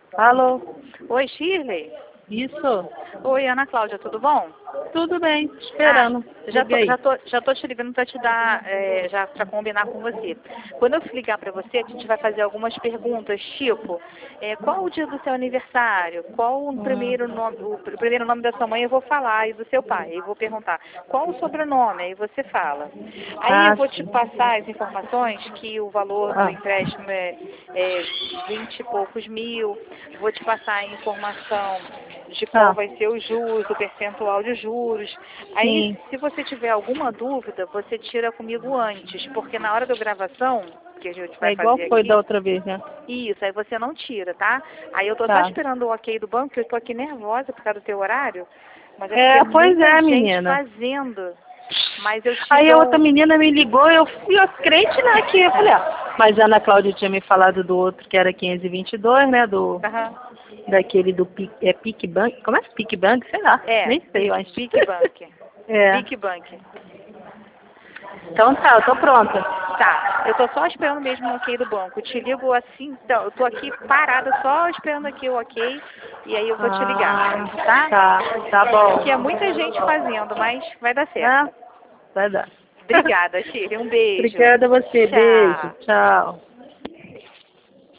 Alô? Oi, Shirley. Isso? Oi, Ana Cláudia, tudo bom? Tudo bem, esperando. Já tô te ligando para te dar, já para combinar com você. Quando eu ligar para você, a gente vai fazer algumas perguntas, tipo, qual o dia do seu aniversário? Qual o primeiro nome da sua mãe eu vou falar e do seu pai. Eu vou perguntar, qual o sobrenome? Aí você fala. Aí eu vou te Sim. passar as informações que o valor do empréstimo é 20 e poucos mil. Vou te passar a informação de qual vai ser os juros, o percentual de juros. Aí, Sim. se você tiver alguma dúvida, você tira comigo antes, porque na hora da gravação, que a gente vai É igual fazer foi aqui, da outra vez, né? isso, aí você não tira, tá? Aí eu tô só Tá. esperando o ok do banco, porque eu tô aqui nervosa por causa do teu horário, mas é porque é Pois muita é, gente menina. fazendo. Mas eu te Aí a outra dou... menina me ligou, eu fui crente, né, aqui. Eu falei, mas a Ana Cláudia tinha me falado do outro, que era 522, né, Aham. daquele do PicBank, como é? PicBank? Sei lá, nem sei, eu acho. Big Bank. É. Big Bank. Então tá, eu tô pronta. Tá, eu tô só esperando mesmo o ok do banco. Eu te ligo assim, então, eu tô aqui parada só esperando aqui o ok e aí eu vou te ligar, tá? Tá bom. Porque é muita gente fazendo, mas vai dar certo. Vai dar. Obrigada, Shirley. Um beijo. Obrigada a você, beijo, Tchau. tchau.